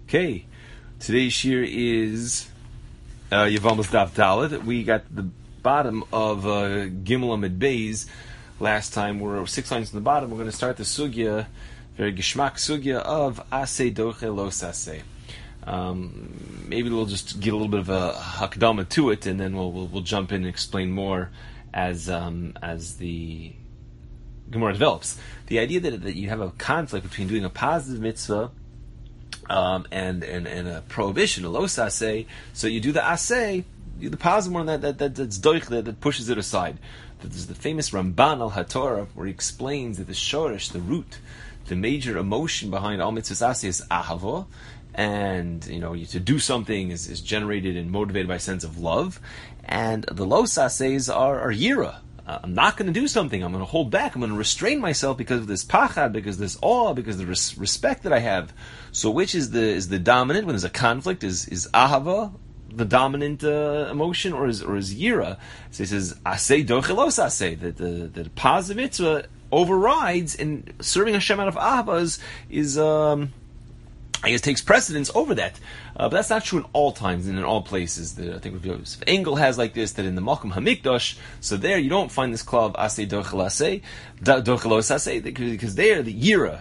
Okay, today's shir is Yevamos Daf Dalet. We got the bottom of Gimel Amid Beis. Last time we're 6 lines from the bottom. We're going to start the sugya, very geshmak sugya of Aseh Doche Los Aseh. Maybe we'll just get a little bit of a hakdama to it, and then we'll jump in and explain more as the Gemara develops. The idea that you have a conflict between doing a positive mitzvah and a prohibition, a los aseh. So you do the aseh, the positive one that's doich that pushes it aside. There's the famous Ramban al HaTorah where he explains that the shorish, the root, the major emotion behind all mitzvahs aseh is ahava, and to do something is generated and motivated by a sense of love, and the los asehs are yira. I'm not going to do something. I'm going to hold back. I'm going to restrain myself because of this pachad, because of this awe, because of the respect that I have. So, which is the dominant when there's a conflict? Is ahava the dominant emotion, or is yira? So he says aseh dochelos aseh, that the positive mitzvah overrides, and serving Hashem out of ahava is I guess takes precedence over that. But that's not true in all times and in all places. I think Rav Engel has like this, that in the Makom HaMikdash, so there you don't find this klal of Aseh Dochelos Aseh, because there the Yira,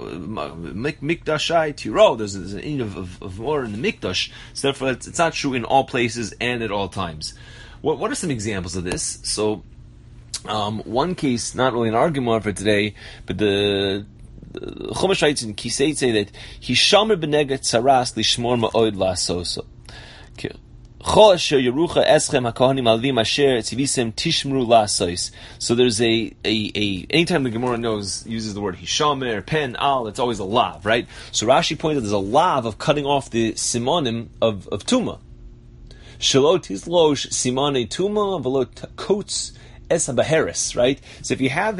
Mikdashai Tiro, there's an end of more in the Mikdash, so therefore it's not true in all places and at all times. What are some examples of this? So, one case, not really an argument for today, but the Chumash writes in Kisei say that Hishamer b'negat tzaras lishmor ma'od la'asoso. Chol asher yerucha eschem hakohanim alvim asher tzivisem tishmru la'asos. So there's a anytime the Gemara uses the word Hishamer, pen, al, it's always a lav, right? So Rashi pointed out there's a lav of cutting off the simonim of tuma. Shelo tizlosh simane tuma v'lo kots es habaheres, right? So if you have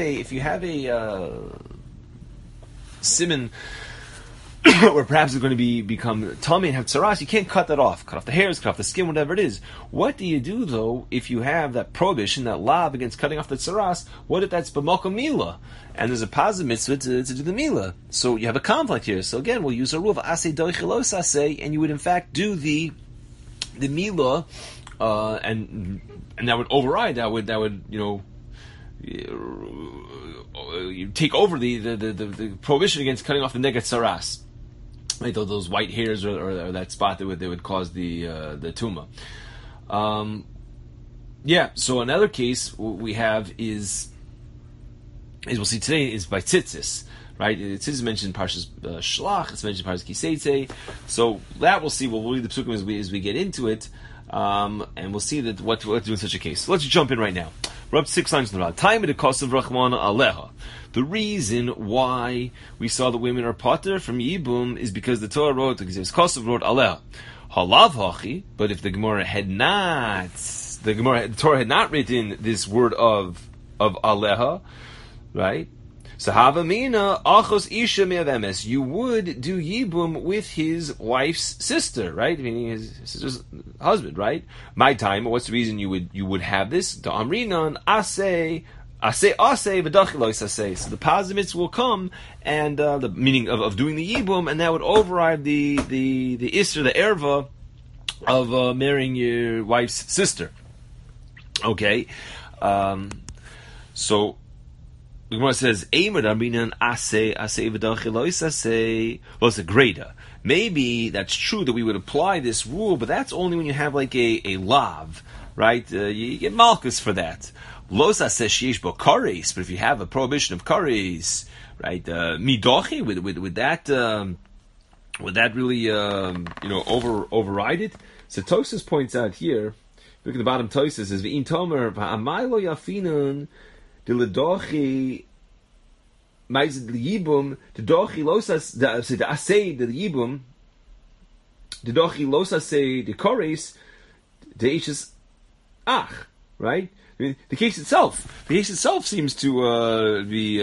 a simon where perhaps it's going to become tummy and have tsaras, you can't cut that off. Cut off the hairs, cut off the skin, whatever it is. What do you do though if you have that prohibition, that law against cutting off the tsaras? What if that's b'makom mila, and there's a positive mitzvah to do the mila? So you have a conflict here. So again, we'll use a rule of aseh doichelos aseh, and you would in fact do the mila, and that would override. That would you take over the prohibition against cutting off the negat saras, right? Those white hairs or that spot that would cause the tuma. So another case we have is we'll see today is by tzitzis, right? Tzitzis is mentioned in Parshas Shlach. It's mentioned in Parshas Kisei. So that we'll see. We'll read the psukim as we get into it, and we'll see that what to do in such a case. So let's jump in right now. We're up to 6 lines in the round. Time of the cost of Rachmana Aleha. The reason why we saw the women are potter from Yibum is because the Torah wrote, because it's cost of wrote Aleha. Halav hachi, but if the Torah had not written this word of Aleha, right? So Havamina achos isha me'avemes. You would do Yibum with his wife's sister, right? Meaning his sister's husband, right? My time. What's the reason you would have this? The Amrinan aseh v'dachilos aseh. So the positives will come, and the meaning of doing the Yibum, and that would override the isra, the erva of marrying your wife's sister. Okay, so. The Gemara says, well, it's a greda. Maybe that's true that we would apply this rule, but that's only when you have like a lav, right? You get malchus for that. Los aseh sheyesh bo kares, but if you have a prohibition of kares, right? Midochi, would that really override it? So Tosfos points out here. Look at the bottom. Tosfos says, "V'in tomer v'amaylo yafinon." The ledochi ma'ized liyibum the dochi losas the asay the yibum the dochi losas the kores the ishes ach, right? I mean, the case itself seems to be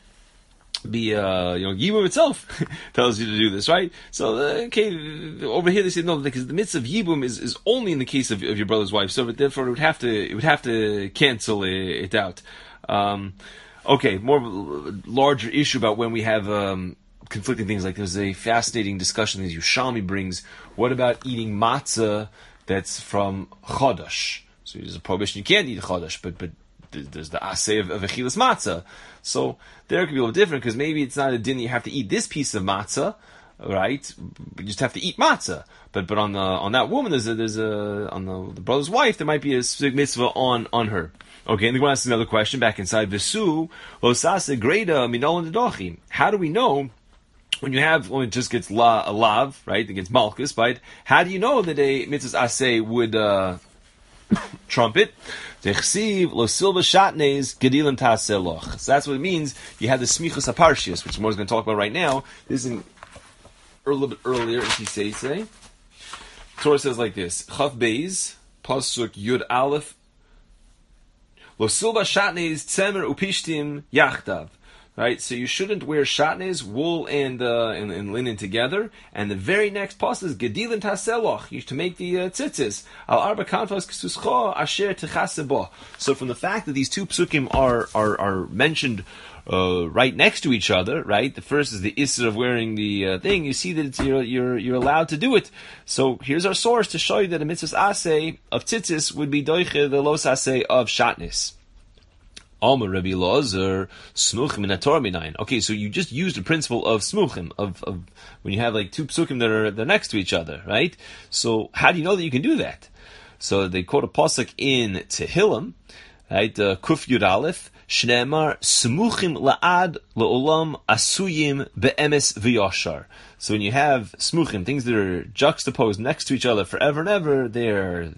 Yibum itself tells you to do this, right? So over here they say no, because the mitzvah of Yibum is only in the case of your brother's wife, so therefore it would have to cancel it out. More larger issue about when we have conflicting things. Like there's a fascinating discussion that Yerushalmi brings. What about eating matzah that's from Chodesh? So there's a prohibition, you can't eat Chodesh, but there's the asay of Achilas matzah. So there it could be a little different, because maybe it's not a din you have to eat this piece of matzah, right? You just have to eat matzah. But on that woman, there's a on the brother's wife, there might be a specific mitzvah on her. Okay, and the Gemara asks another question back inside Vesu Losase Greda Minol Nedochim. How do we know when it just gets a lav, right, against Malchus, right? How do you know that a mitzvah asay would trumpet? So that's what it means. You have the smichus aparshius, which Mor's going to talk about right now. This is a little bit earlier in Kisei. Torah says like this: Chaf Beis pasuk Yud Aleph Lo silva shatnez tzemer upishtim yachdav. Right, so you shouldn't wear shatnez, wool and linen together. And the very next pasuk is gedilin taseloch. You should make the tzitzis al arba kanfas ksuscho asher techasebo. So from the fact that these two psukim are mentioned right next to each other, right? The first is the isser of wearing the thing. You see that you're allowed to do it. So here's our source to show you that a mitzvah asay of tzitzis would be doiche the los asay of shatnez. Alma Rabbi Lozer smuchim in Torah minayin. Okay, so you just used the principle of smuchim of when you have like two psukim they're next to each other, right? So how do you know that you can do that? So they quote a pasuk in Tehillim, right? Kuf Yud Aleph, Shneimar smuchim la'ad le'olam asuyim be'emes v'yoshar. So when you have smuchim, things that are juxtaposed next to each other forever and ever, they're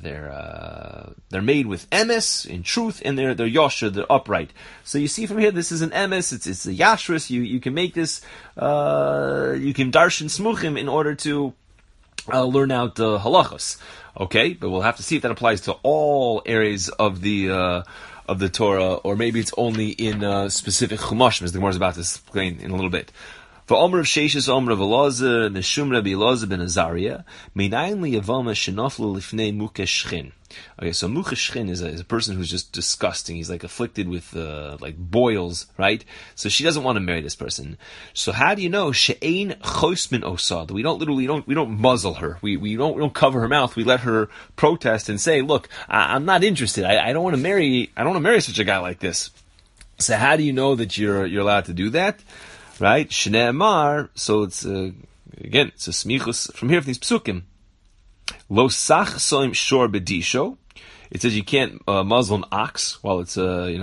made with emes, in truth, and they're yosher, they're upright. So you see from here, this is an emes, it's a yashrus. You can make this, you can darshan smuchim in order to learn out halachos. Okay, but we'll have to see if that applies to all areas of the Torah, or maybe it's only in specific chumashim, as the Gemara is about to explain in a little bit. For Omer of Sheshes, Omer of Elazar, Neshum Rabbi Elazar ben Azariah, Meinayin li Yavama shenaflu lifnei mukeshchin. Okay, so mukeshchin is a person who's just disgusting. He's like afflicted with like boils, right? So she doesn't want to marry this person. So how do you know she'ein chosmin osad? We don't muzzle her. We don't cover her mouth. We let her protest and say, look, I'm not interested. I don't want to marry such a guy like this. So how do you know that you're allowed to do that? Right? Shnei Amar, so it's, again, it's a smichus from here from these psukim. Lo sach soim shor bedisho. It says you can't muzzle an ox while it's,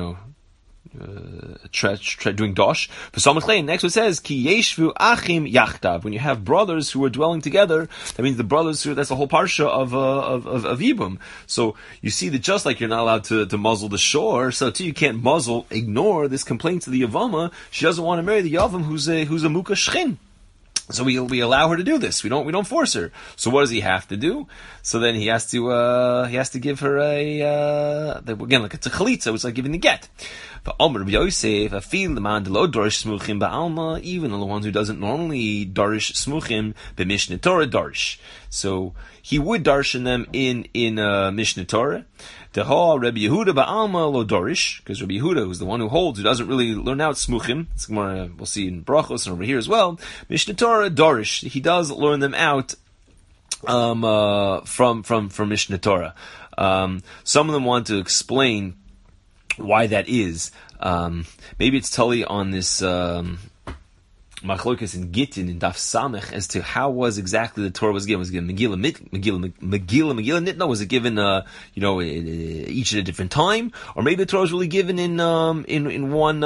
doing dosh. For Samachlain, next it says, Ki yeshvu achim yachtav. When you have brothers who are dwelling together, that means the brothers who, that's the whole parsha of Yibum. So you see that just like you're not allowed to muzzle the shore, so too you can't ignore this complaint to the Yavama. She doesn't want to marry the Yavam who's a muka shchin. So we allow her to do this. We don't force her. So what does he have to do? So then he has to give her again, like it's a chalitza, it's like giving the get. But Omer Rabbi Yosef, I feel the man lo dorish smuchim ba'alma, even the one who doesn't normally dorish smuchim b'mishneh Torah dorish. So he would darshan them in Mishneh Torah. Teha Rabbi Yehuda ba'alma lo dorish, because Rabbi Yehuda, who's the one who holds, who doesn't really learn out smuchim, it's more, we'll see in brachos and over here as well. Mishneh Torah dorish, he does learn them out from Mishneh Torah. Some of them want to explain why that is. Maybe it's totally on this machlokas in Gittin in Daf Samech as to how was exactly the Torah was given. Was it given Megillah Nitna? Was it given each at a different time, or maybe the Torah was really given in one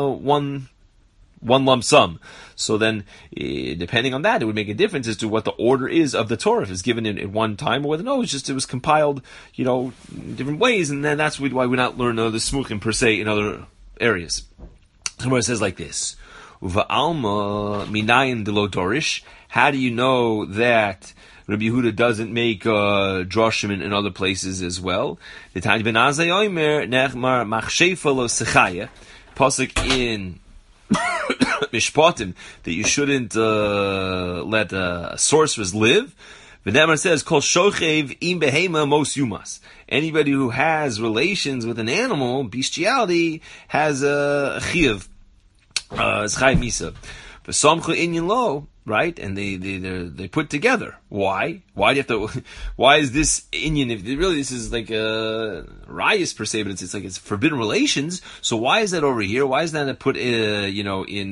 lump sum? So then, depending on that, it would make a difference as to what the order is of the Torah. If it's given in one time, or whether it was compiled, in different ways, and then that's why we not learn the smuchim per se in other areas. Somewhere it says like this: Uva alma minayin delo dorish. How do you know that Rabbi Yehuda doesn't make droshim in other places as well? The Tanya ben Azai Omer nechmar machshefa lo sechaya pasuk in Mishpatim that you shouldn't let sorcerers live. V'nemar says, "Kol shochev im behema mos yumas." Anybody who has relations with an animal, bestiality, has a chiyuv, chayiv misa. The Samcha Inyan Lo, right? And they put together. Why? Why do you have to? Why is this Inyan? If really this is like a rayas per se, but it's like it's forbidden relations. So why is that over here? Why is that put in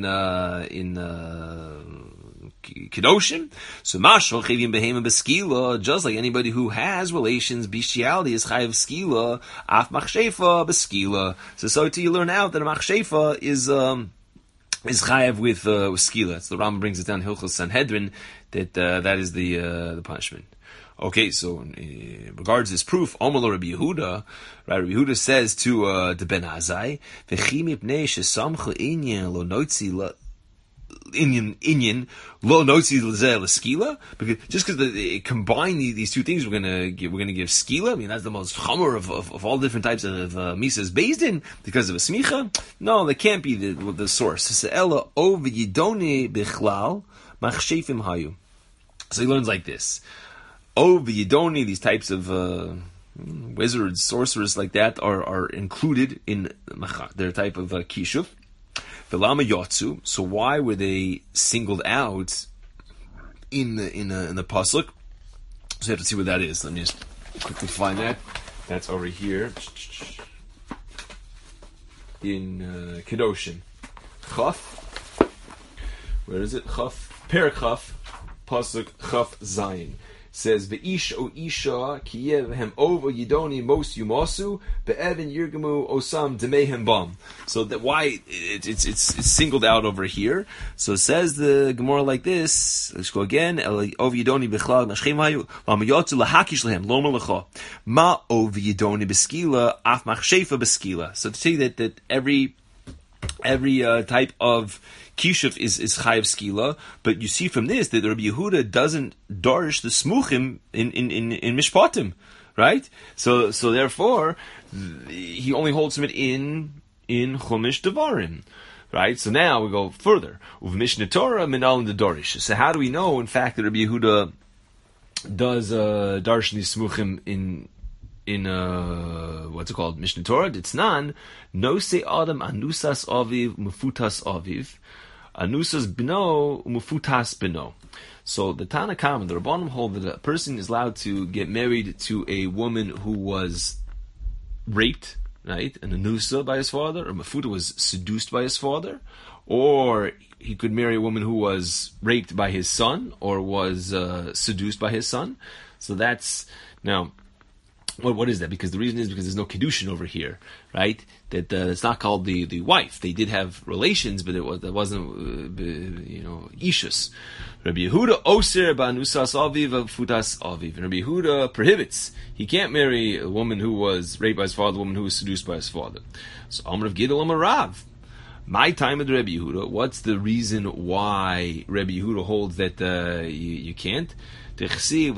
Kedoshim? So mashal chayvim behema beskila, just like anybody who has relations, bestiality is chayav skila, af machshefa beskila. So you learn out that a machshefa is chayav with skila. So the Rambam brings it down Hilchos Sanhedrin that is the punishment. Okay, so in regards to this proof, Omar Rabbi Yehuda, right? Rabbi Yehuda says to Ben Azai, "V'chim ipnei shesamcha inyan lo notzi Inyan lo notzi l'skila," because just because they combine these two things, we're gonna give skila. I mean, that's the most chomer of all different types of misas based in because of a smicha. No, that can't be the source. Ella ov yidoni bichlal machshefim hayu. So he learns like this. Ov yidoni, these types of wizards, sorcerers like that are included in their type of kishuf. Velama yotzu. So why were they singled out in the pasuk? So you have to see what that is. Let me just quickly find that. That's over here in Kedoshim. Chaf. Where is it? Chaf. Perak Chaf. Pasuk Chaf Zayin. Says Ve'ish o isha kiyev hem over yidoni mos yumasu be'evin yirgamu osam demehem bam. So that why it's singled out over here. So it says the Gemara like this. Let's go again. Over yidoni bechlal nashchem hayu lamayotzu lahakish lehem lo melacha ma over yidoni beskila af machshefa beskila. So to say that every type of kishuf is chayav skila, but you see from this that Rabbi Yehuda doesn't darish the smuchim in mishpatim, right? So therefore he only holds it in chumash devarim, right? So now we go further. Uv Mishnah Torah minal the darish. So how do we know, in fact, that Rabbi Yehuda does darish these smuchim in what's it called? Mishnah Torah. Ditznan no se adam anusas aviv mufutas aviv. Anusas bino, umufutas bino. So the Tana Kama, the Rabbanim hold that a person is allowed to get married to a woman who was raped, right? An anusa by his father, or mafuta was seduced by his father, or he could marry a woman who was raped by his son, or was seduced by his son. So that's now. What is that? Because the reason is because there's no kedushin over here, right? That it's not called the wife. They did have relations, but it wasn't ishus. Rabbi Yehuda oser ba'anusas aviv futas aviv. And Rabbi Yehuda prohibits. He can't marry a woman who was raped by his father, a woman who was seduced by his father. So Amar of Gidol Amar Rav. My time with Rabbi Yehuda. What's the reason why Rabbi Yehuda holds that you can't? So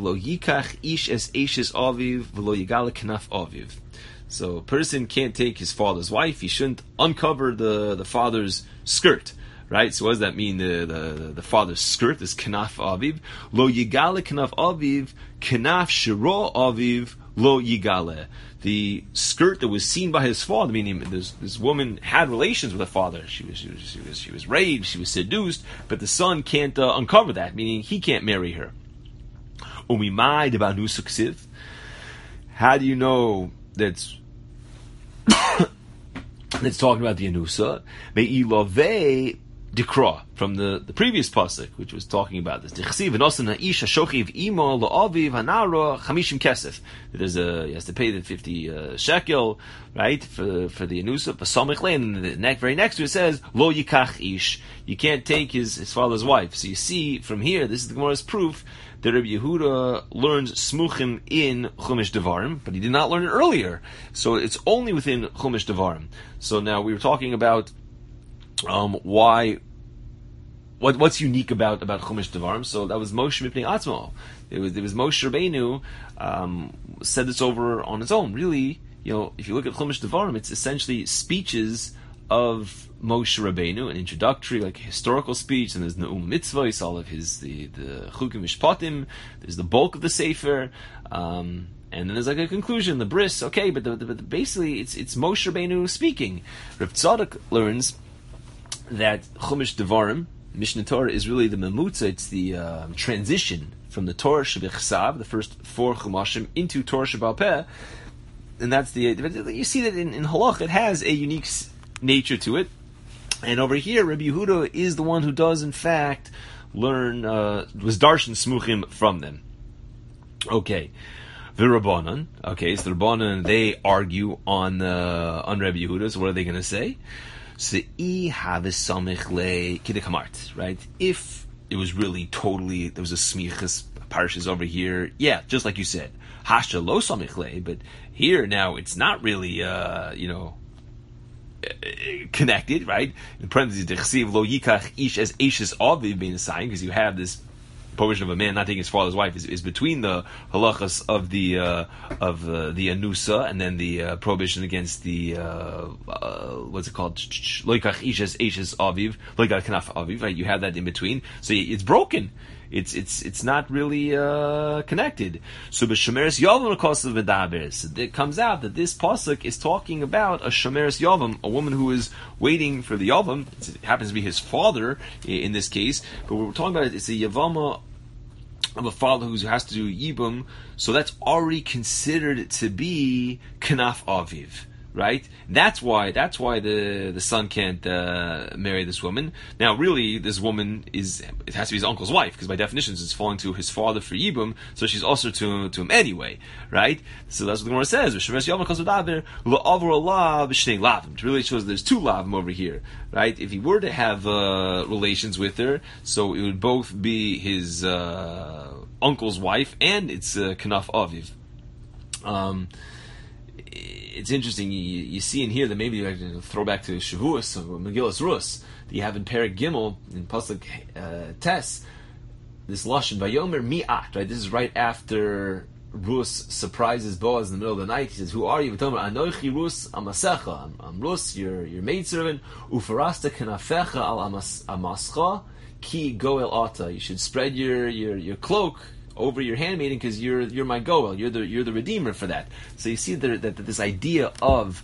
a person can't take his father's wife. He shouldn't uncover the father's skirt, right? So what does that mean? The father's skirt is kanaf aviv. Lo yigale kanaf aviv, kanaf shiro aviv lo yigale. The skirt that was seen by his father, meaning this woman had relations with her father. She was raped, she was seduced, but the son can't uncover that, meaning he can't marry her. How do you know that's talking about the Anusa? Me'ilove dikra, from the previous pasuk, which was talking about this. He has to pay the 50 shekel, right, for the Anusa. And the very next to it says, Lo yikach ish. You can't take his father's wife. So you see from here, this is the Gemara's proof that Rabbi Yehuda learns smuchim in Chumash Devarim, but he did not learn it earlier. So it's only within Chumash Devarim. So now we were talking about what's unique about Chumash Devarim. So that was Moshe Mipnei Atzmo. It was Moshe Rabbeinu said this over on his own. Really, if you look at Chumash Devarim, it's essentially speeches of Moshe Rabbeinu, an introductory, like a historical speech, and there's Ne'um Mitzvahs, all of his the Chukim Mishpatim. There's the bulk of the Sefer, and then there's like a conclusion, the bris. Okay, but basically it's Moshe Rabbeinu speaking. Reb Tzadok learns that Chumash Devarim, Mishnah Torah is really the memutza. It's the transition from the Torah Shebichsav, the first 4 Chumashim, into Torah Shebal Peh, and that's the. You see that in Halach it has a unique nature to it, and over here Rabbi Yehuda is the one who does in fact learn was darshan smuchim from them. Okay. The Rabbanan, okay, so the Rabbanan, they argue on Rabbi Yehuda, so what are they going to say? So, right? If it was really totally, there was a smichas, parshas over here, yeah, just like you said, hasha lo samich le, but here now it's not really, connected, right? In parentheses, dechsiv lo yikach ish as eshes aviv being a sign, because you have this prohibition of a man not taking his father's wife is between the halachas of the anusa and then the prohibition against the what's it called, loikach ishes aviv, loikach kanaf aviv, right? You have that in between, so it's broken. It's not really connected. So b'shemeres yavam l'kosav v'daber. It comes out that this pasuk is talking about a shemeres yavam, a woman who is waiting for the yavam. It happens to be his father in this case, but what we're talking about is a yavama of a father who has to do yibum. So that's already considered to be kanaf aviv. Right? That's why the son can't marry this woman. Now, really, this woman it has to be his uncle's wife, because by definition it's falling to his father for yibum, so she's also to him anyway, right? So that's what the Gemara says. It really shows there's 2 lavim over here, right? If he were to have relations with her, so it would both be his uncle's wife and it's kanaf aviv. It's interesting, you see in here that maybe I can throw back to Shavuos or Megillas Rus that you have in Perek Gimel in Pasuk Tes, this Lashon Vayomer Mi'at, right? This is right after Rus surprises Boaz in the middle of the night. He says, "Who are you?" Anochi Rus Amasecha. I'm Rus, your maidservant. Ufarasta Kanafecha al Amascha Ki Goel Ata. You should spread your cloak over your handmaiden, because you're my goel, you're the redeemer for that. So you see that this idea of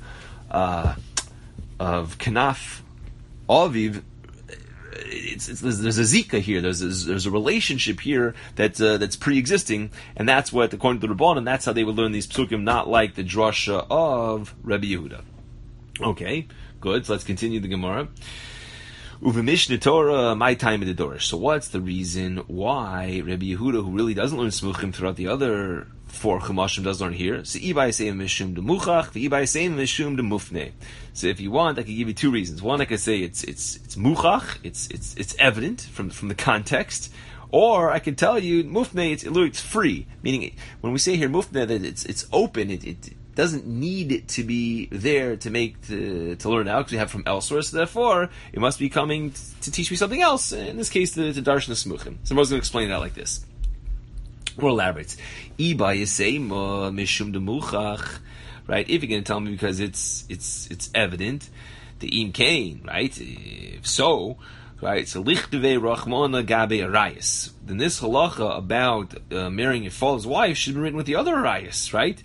kanaf aviv, there's a zika here. There's a relationship here that's pre-existing, and that's what, according to the Rabbanan, that's how they would learn these psukim, not like the drasha of Rabbi Yehuda. Okay, good. So let's continue the Gemara. Uve Mishnah Torah, my time in the Dorish. So what's the reason why Rabbi Yehuda, who really doesn't learn smuchim throughout the other 4 chumashim, does learn here? So ibai seim mishum de muchach, ibai seim mishum de mufne. So if you want, I could give you 2 reasons. One, I could say it's muchach, it's evident from the context. Or I can tell you mufne, it's free. Meaning, when we say here mufne, that it's open. It doesn't need it to be there to learn out, because we have from elsewhere. So therefore, it must be coming to teach me something else. In this case, the darshan smuchim. So I'm going to explain that like this. More elaborates. Iba yisema mishum demuchach. Right? If you're going to tell me because it's evident, the im kain, right? If so, right? So lichteve rachmana gabe arayis. Then this halacha about marrying your father's wife should be written with the other arayis, right?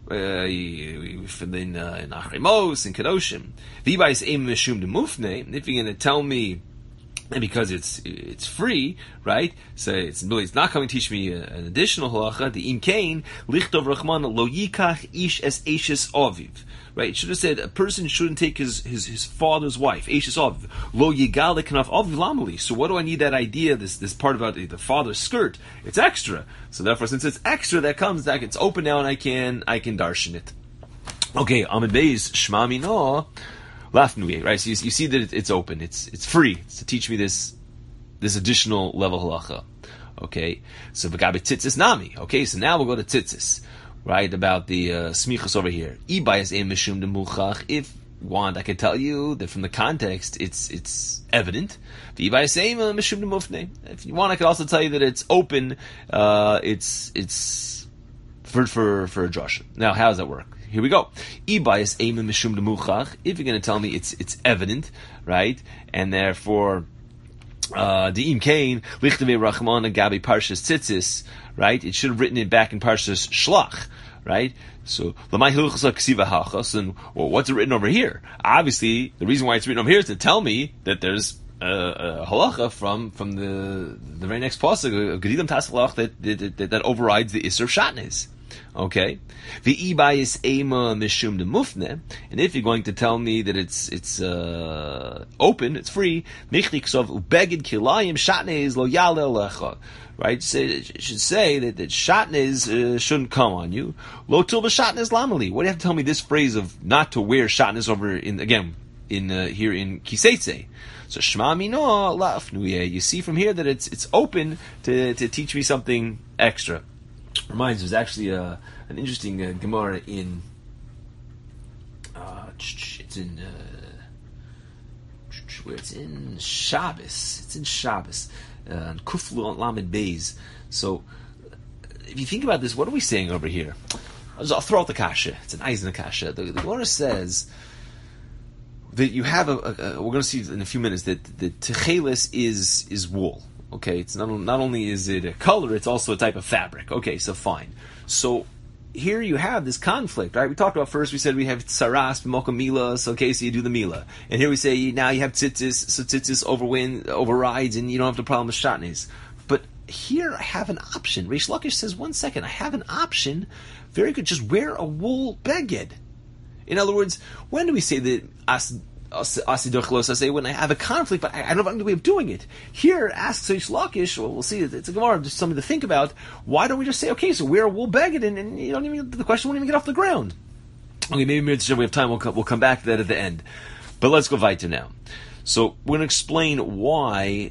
In Achrimos and Kedoshim. V'ibais eim mishum de mufne. If you're going to tell me, and because it's free, right? So it's not coming to teach me an additional halacha. The im kain lichtov rachman lo yikach ish es eshes aviv. Right? It should have said a person shouldn't take his father's wife, eshes aviv. Lo yigal kanaf aviv lamali. So what do I need that idea? This part about the father's skirt? It's extra. So therefore, since it's extra, it's open now, and I can darshan it. Okay, Amid Beis Shma Mino. Right, so you see that it's open, it's free. It's to teach me this additional level halacha. Okay, so v'gabe tzitzis nami. Okay, so now we'll go to tzitzis, right? About the smichas over here. Ibayas ein mishum demuchach. If you want, I can tell you that from the context, it's evident. V'ibayas ein mishum demufne. If you want, I can also tell you that it's open. It's for a drasha. Now, how does that work? Here we go. Ibayas eimen mishum demuchach. If you're going to tell me it's evident, right, and therefore the im kain lichtave rachman gabi parshas tzitzis, right? It should have written it back in parshas shlach, right? So lamai hilchasa ksiva hachas, and well, what's it written over here? Obviously, the reason why it's written over here is to tell me that there's halacha from the very next pasuk of Gedilim Tasalach that overrides the Isser of Shatnez. Okay, the ibayis ema mishum de mufne, and if you're going to tell me that it's open, it's free, michliksov ubegid kilayim Shatnez lo yale alecha. Right, it should say that Shatnez shouldn't come on you. Lo tilba Shatnez lamali. What do you have to tell me this phrase of not to wear Shatnez over in here in Kiseitze? So Shema Mino La'afnuye. You see from here that it's open to teach me something extra. Reminds me, there's actually an interesting Gemara in it's in where it's in Shabbos. It's in Shabbos. And Kuflu Lamed Beis. So, if you think about this, what are we saying over here? I'll throw out the kasha. It's an Eisen kasha. The Gemara says that you have we're going to see in a few minutes that the techelis is wool. Okay, it's not only is it a color, it's also a type of fabric. Okay, so fine. So here you have this conflict, right? We talked about first. We said we have tsaras b'mokum mila. So okay, so you do the mila, and here we say now you have tzitzis. So tzitzis overrides, and you don't have the problem with shatnez. But here I have an option. Reish Lakish says, 1 second, I have an option. Very good. Just wear a wool beged. In other words, when do we say that I say when I have a conflict, but I don't have any way of doing it? Here, asks Reish Lakish, well, we'll see, it's a Gemara, just something to think about. Why don't we just say, okay, so wear a wool beged, and you don't even, the question won't even get off the ground. Okay, maybe we have time, we'll come back to that at the end. But let's go weiter now. So, we're going to explain why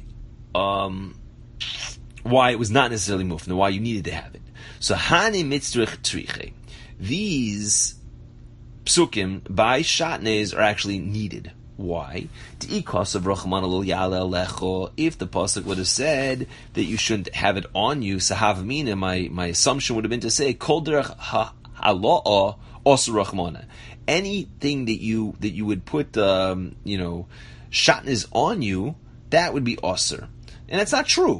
it was not necessarily mufna, why you needed to have it. So, Hani mitzrich triche. These psukim by shatnez are actually needed. Why? If the pasuk would have said that you shouldn't have it on you, sahav mina, my assumption would have been to say kol derech hala'a osur rachmana. Anything that you would put shatnez on you, that would be osur, and that's not true.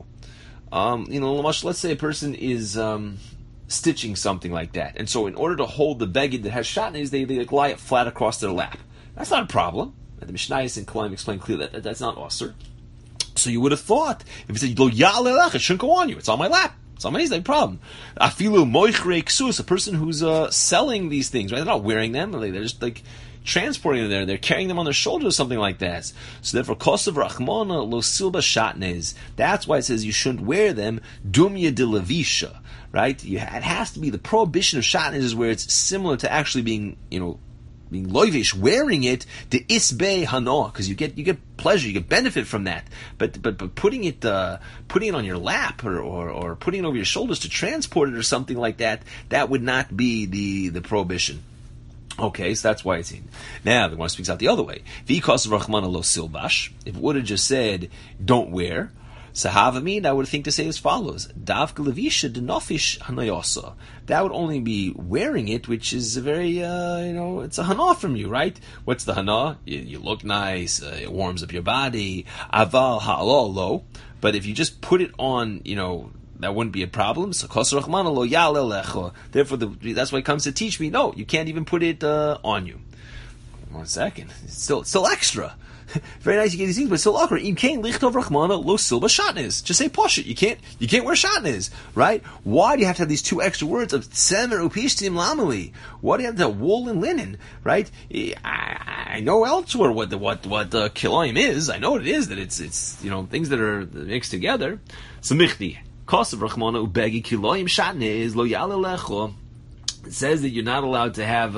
Let's say a person is stitching something like that, and so in order to hold the beged that has shatnez, they lie it flat across their lap. That's not a problem. The Mishnayos and Kolaim explain clearly that that's not osur. So you would have thought if it said lo ya'alelech, it shouldn't go on you. It's on my lap. It's on my knees. No problem. Afilu moichrei ksus, a person who's selling these things, right? They're not wearing them. They're just like transporting them there. They're carrying them on their shoulders or something like that. So therefore, kosav rachmana lo silba shatnez. That's why it says you shouldn't wear them. Dumya de levisha, right? It has to be the prohibition of shatnez is where it's similar to actually being loivish, wearing it, the isbei hana, because you get pleasure, you get benefit from that. But putting it on your lap or putting it over your shoulders to transport it or something like that, that would not be the prohibition. Okay, so that's why it's in. Now the Gemara speaks out the other way. V'ikos rachmana lo silbash. If it would have just said don't wear, Sahavamid, I would think to say as follows: Davka levisha denofish hanayosa. That would only be wearing it, which is a very, it's a hana from you, right? What's the hana? You look nice. It warms up your body. Aval ha'alolo. But if you just put it on, that wouldn't be a problem. So kosar rachmana lo ya'alelecha. Therefore, that's why it comes to teach me. No, you can't even put it on you. 1 second. It's still extra. Very nice you get these things, but it's still awkward. You can't lichtov rachmana lo silba shatnez. Just say poshut. You can't wear shatnez, right? Why do you have to have these two extra words of tsemer upishtim lamali? Why do you have to have wool and linen, right? I know elsewhere what kilayim is. I know what it is, that it's things that are mixed together. So michti kosav rachmana ubegi kilayim shatnez lo yalelecho. It says that you're not allowed to have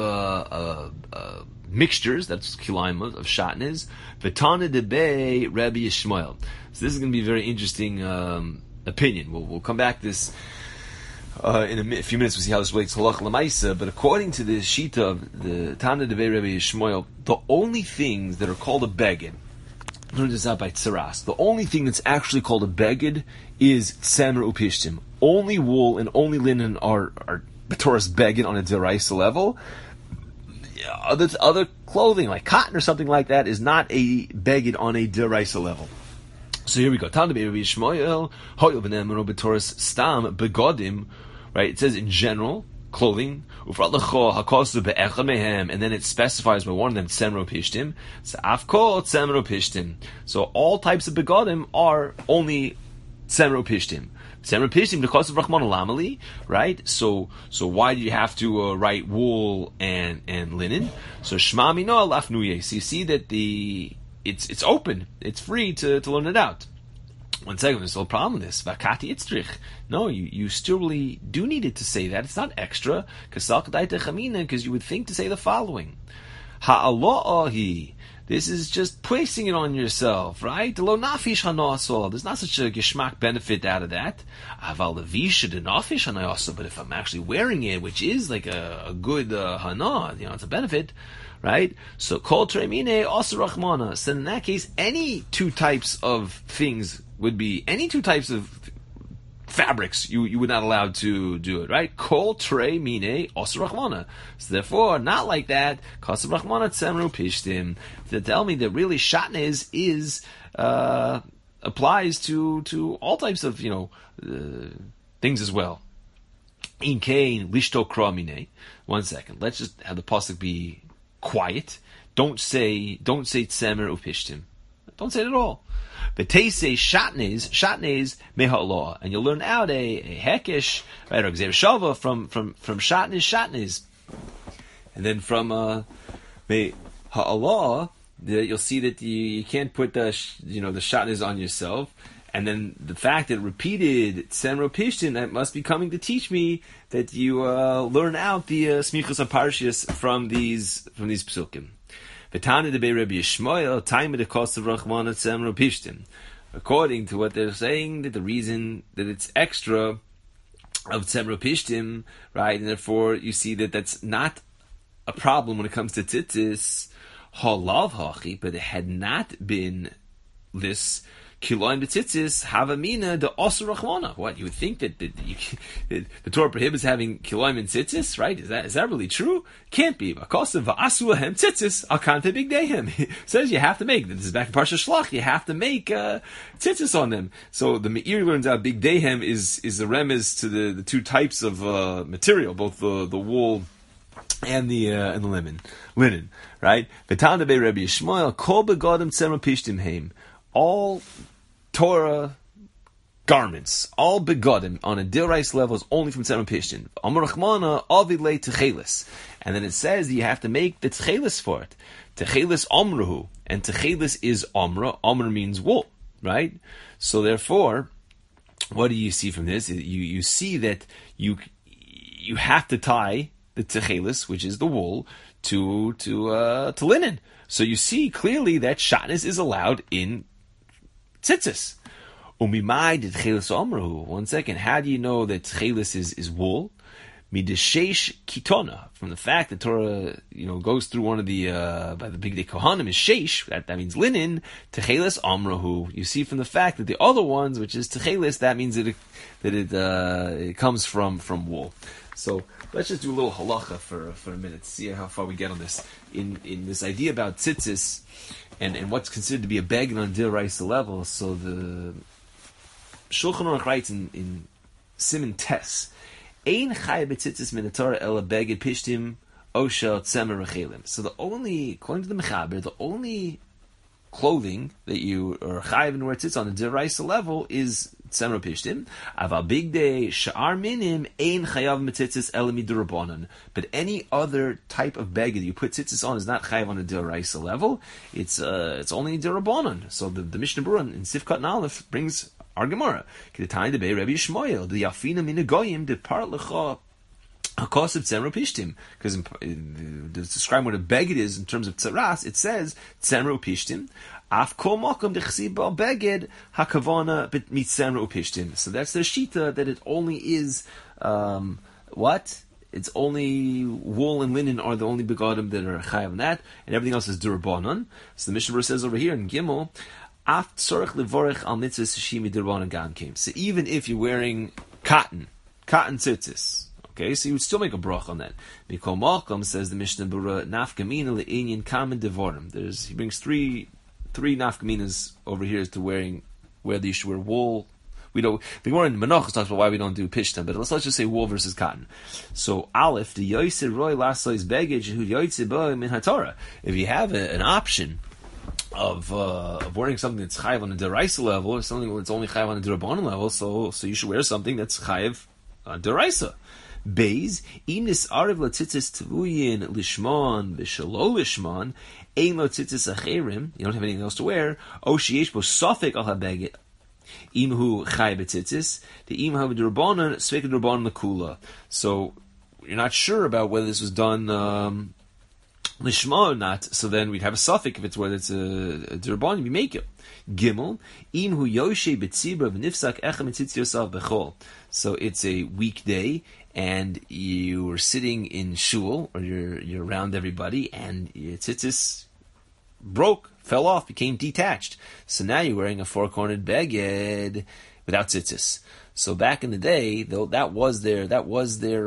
mixtures, that's kilayim of shatnez. V'tana debei Rabbi Yishmael. So this is going to be a very interesting opinion. We'll come back to this in a few minutes. We'll see how this relates to halach l'maisa. But according to the shita of the Tana debei Rabbi Yishmael, the only things that are called a beged, learned this out by Tsaras, the only thing that's actually called a beged is tsemer upishtim. Only wool and only linen are Torah's beged on a deraisa level. Other clothing like cotton or something like that is not a beged on a deraisa level. So here we go. Tana Rabbi Yishmael hoyel b'nei b'Torah's stam begodim. Right? It says in general clothing, and then it specifies by one of them tsemro pishtim. So all types of begadim are only tsemro pishtim. Tsemro pishtim because of Rahman Lamali, right? So why do you have to write wool and linen? So Shema Mino Lafnuye. So you see that it's open, it's free to learn it out. One second, there's no problem with this. Vakati itzrich. No, you still really do need it to say that. It's not extra. Because you would think to say the following. Ha'alo'ahi. This is just placing it on yourself, right? Lo nafish hanasol. There's not such a geschmack benefit out of that. Aval levisha de nafish hanasol. But if I'm actually wearing it, which is like a good hana, it's a benefit, right? So kol tremine osrachmana. So in that case, any two types of things would be any two types of fabrics you would not allowed to do it, right? Kol trei mine osrachmana. So therefore, not like that. Kasav rachmana tsemru pishtim. To tell me that really shatnez is applies to all types of things as well. In kain lishto kra mine. 1 second. Let's just have the pasuk be quiet. Don't say tsemer upishtim. Don't say it at all. But say shatnez meha'lah, and you'll learn out a hekesh, right, or gzeir shava from shatnez, and then from meha'lah, you'll see that you can't put the shatnez on yourself, and then the fact that it repeated tsemro pishtin, that must be coming to teach me that you learn out the smichos and parshias from these psukim. According to what they're saying, that the reason that it's extra of tsemro pishtim, right, and therefore you see that that's not a problem when it comes to tzitzis, halav hachi, but it had not been this kiloim b'tzitzis havamina the osur rachmana. What you would think that the Torah prohibits having kiloim and tzitzis, right? Is that really true? Can't be. V'akosav va'asu lahem tzitzis akante bigdeihem. Says you have to make. This is back in Parsha Shlach. You have to make tzitzis on them. So the Meir learns out bigdeihem is a remez to the two types of material, both the wool and the linen, right? V'tan debei Rabbi Yishmael kol begadim tsemra pishtim heim. All Torah garments, all begadim on a dirais level is only from tsemra pishtin. Amar Rachmana avilei techelis, and then it says that you have to make the techelis for it. Techelis amrahu, and techelis is amra. Amra means wool, right? So therefore, what do you see from this? You see that you have to tie the techelis, which is the wool, to linen. So you see clearly that shatnez is allowed in tzitzis. Umimai did chelis omru. 1 second. How do you know that chelis is wool? Mideshesh kitona. From the fact that Torah, goes through one of the by the big day kohanim is sheish. That means linen. Techelis omrahu. You see from the fact that the other ones, which is techelis, that means that it comes from wool. So let's just do a little halacha for a minute. See how far we get on this in this idea about tzitzis and what's considered to be a beged on diraisa level. So the Shulchan Aruch writes in Siman Tes, Ein chay b'tzitzis min haTorah ela beged pishtim oshel tzemer rechelim. So according to the Mechaber, the only clothing that you are chayav and wear tzitzis on the diraisa level is tzemer pishtim. Aval big day sha'ar minim ein chayav mitzitzis ela midurabanan. But any other type of beged that you put tzitzis on is not chayav on a diraisa level. It's only durabanan. So the Mishnah Berurah in Sifkat and Aleph brings our Gemara. Kedetani debei Rabbi Yishmael the yafina min hagoyim depart lecha hakosef tzemer pishtim. Because to describe what a beged is in terms of tzaras, it says tzemer pishtim. Af kol makom dechsib bal beged hakavana mitzemra upishtim. So that's their shita, that it only is what? It's only wool and linen are the only begadim that are chayav on that, and everything else is durabanan. So the Mishnah Berurah says over here in Gimel, af tzorich levorech al mitzvahs shimi durabanan gam came. So even if you're wearing cotton tzitzis, okay, so you would still make a brach on that. Mikol Malcolm, says the Mishnah Berurah, nafkamina le'inyan kamen devorim. He brings three nafkaminas over here as to whether you should wear wool we don't. The Gemara in Menachos talks about why we don't do pishtan, but let's just say wool versus cotton. So Aleph, the yoyse roy lasois beged who yoyse bo min haTorah. If you have an option of wearing something that's chayiv on a deraisa level, or something that's only chayiv on a derabbanan level, so you should wear something that's chayiv on deraisa. Beis imnis arev latzitzis tvuyin lishmon v'shelo lishmon ein latzitzis acherim. You don't have anything else to wear. O sheyesh bo sofek al habeged imhu chay betzitzis the imhu derabbanan svek derabbanan lekula. So you're not sure about whether this was done lishma or not. So then we'd have a suffix if it's whether it's a derabbanan. We make it. Gimel imhu yoshe betzibra v'nifsak echem etzitz yosav bechol. So it's a weekday, and you were sitting in shul, or you're around everybody, and your tzitzis broke, fell off, became detached. So now you're wearing a four-cornered beged without tzitzis. So back in the day, though, that was their that was their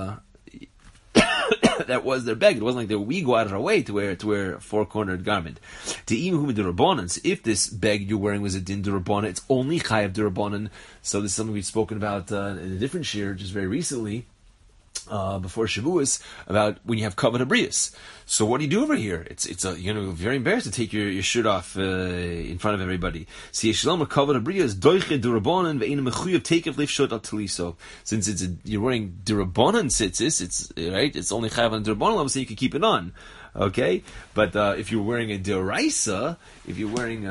beged. It wasn't like we go out of our way to wear a four-cornered garment. If this beged you're wearing was a din d'Rabbanan, it's only chayav d'Rabbanan. So this is something we've spoken about in a different shir just very recently, before Shavuos, about when you have kavod habrius. So what do you do over here? It's very embarrassed to take your shirt off in front of everybody. See, kavod habrius doiche d'Rabbanan ve'ein mechuyev takev lifshot al taliso. Since you're wearing d'Rabbanan tzitzis, it's right. It's only chayav on d'Rabbanan level, so you can keep it on. Okay, but if you're wearing a d'oraisa, if you're wearing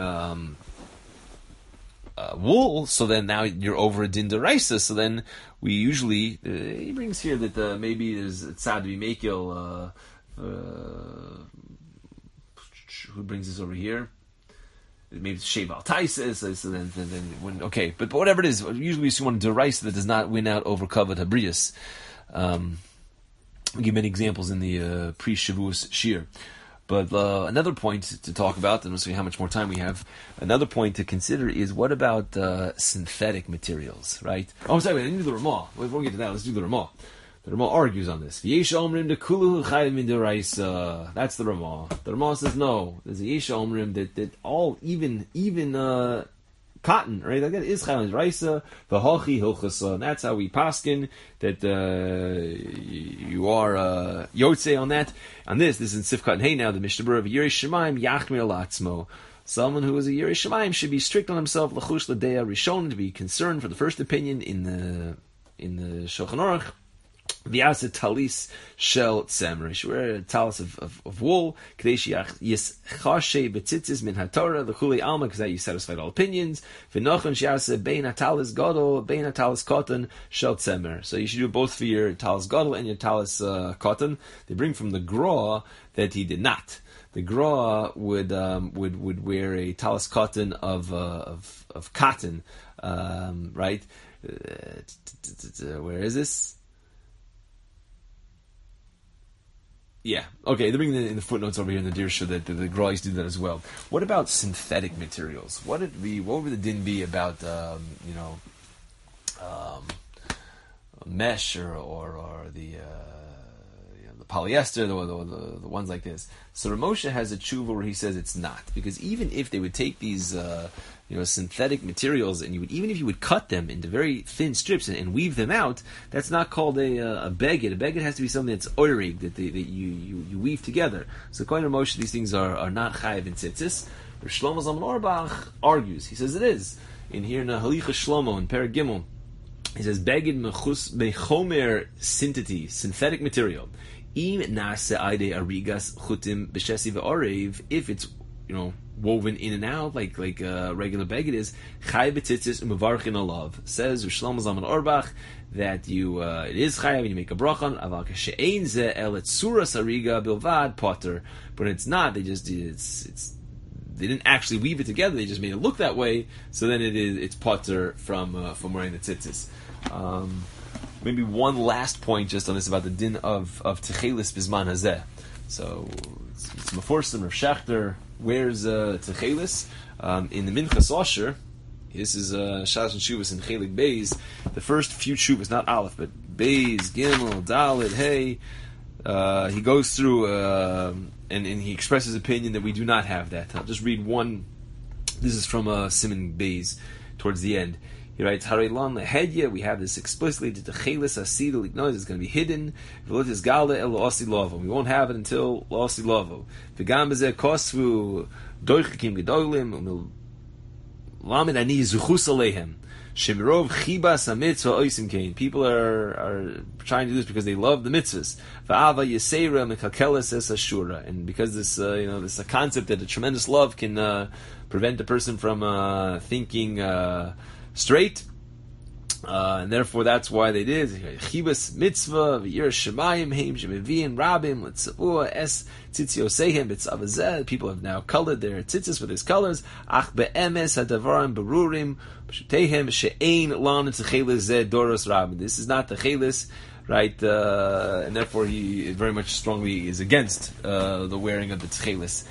wool, so then now you're over a din d'oraisa. So then we usually he brings here that maybe there's tzad b'mekil. Who brings this over here? Maybe it's Shev al Taisis. So then when okay, but whatever it is, usually we assume one d'oraisa that does not win out over kavod habrius. I'll give many examples in the pre-Shavuos shir. But another point to talk about, and we'll see how much more time we have, another point to consider is what about synthetic materials, right? Oh, I'm sorry, I didn't do the Ramah. Before we get to that, let's do the Ramah. The Ramah argues on this. That's the Ramah. The Ramah says no. There's a Yesha Omrim that all, even cotton, right? Like that is chayv raisa, the hachi hilchasa, and that's how we paskin that you are yotze on that. On this is in Sifkat and Hey now the Mishnah Berurah of Yirei Shemaim yachmir alatzmo. Someone who is a Yirei Shemaim should be strict on himself, lachush l'deya rishon, to be concerned for the first opinion in the Shulchan Aruch. V'yasa talis shel tzemer. You should wear a talis of wool. Kadesh yischashe betzitzis min haTorah l'chulei alma, because that you satisfied all opinions. V'nochon sheyasa bein hatalis gadol bein hatalis cotton shel tzemer. So you should do both for your talis gadol and your talis cotton. They bring from the Gra that he did not. The Gra would wear a talis cotton of cotton, right? Where is this? Yeah, okay, they bring in the footnotes over here in the Dirsha that the Grais do that as well. What about synthetic materials? What would the din be about, mesh or the polyester, the ones like this? So Ramosha has a tshuva where he says it's not, because even if they would take these synthetic materials and even if you would cut them into very thin strips and weave them out, that's not called a beged. A beged has to be something that's oirig, that you weave together. So according to Moshe, these things are not chayiv in tzitzis. Shlomo Zalman Auerbach argues. He says it is. In here in Halicha Shlomo in Perek Gimel, he says beged mechomer synteti, synthetic material. Im nase aide arigas chutim b'shesi ve'orev, if it's woven in and out like regular beged is, chay b'tzitzis u'mevarchin alav. Says Shlomo Zalman Auerbach that it is chayav and you make a brachon, aval kashe'ein ze el etzuras ariga bilvad potter. But it's not. They just they didn't actually weave it together. They just made it look that way. So then it's potter from wearing the tzitzis. Maybe one last point just on this about the din of techelis bisman hazeh. So it's Meforsim Rav Shachter wears techelis in the Minchas Osher. This is Shas and Shuvas in Chelik Beis. The first few Shuvas, not Aleph, but Beis, Gimel, Dalet, Hey. He goes through and he expresses opinion that we do not have that. I'll just read one. This is from Simon Beis towards the end. He writes, Hareilon lehedya, we have this explicitly, the chelis asidel ignoz is going to be hidden. V'lotis gala el osi lovo. We won't have it until osi lovo. V'gam bezeh kosvu doichikim gedolim, lamed ani zuchus aleihem. Shemirov chibas ha-mitzvah oisim kain. People are trying to do this because they love the mitzvahs. Va'ava yeseira mekakeles es ashura. And because this, this is a concept that a tremendous love can prevent a person from thinking straight. And therefore that's why they did. Chibas mitzvah, v'yir shemayim, heim shemeviyim, rabim, l'tzavua, es tzitzioseihem, b'tzavazeh. People have now colored their tzitzis with his colors. Ach be'emes ha'davarim berurim, b'shutehem, she'ein lan tzchelis zeh doros rabim. This is not the chelis, right? And therefore he very much strongly is against the wearing of the tchelis.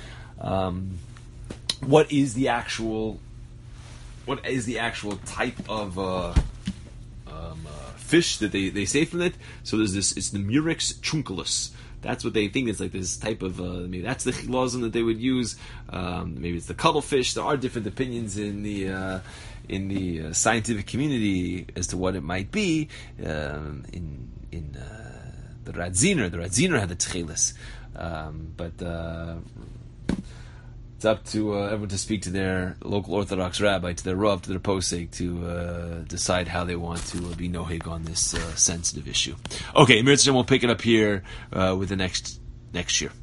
What is the actual type of fish that they say from it? So there's this, it's the Murex trunculus. That's what they think. It's like this type of, maybe that's the chilazon that they would use. Maybe it's the cuttlefish. There are different opinions in the scientific community as to what it might be. In the Radziner had the tchelis. But it's up to everyone to speak to their local Orthodox rabbi, to their Rav, to their posek, to decide how they want to be nohig on this sensitive issue. Okay, Mir Tzim, we'll pick it up here with the next year.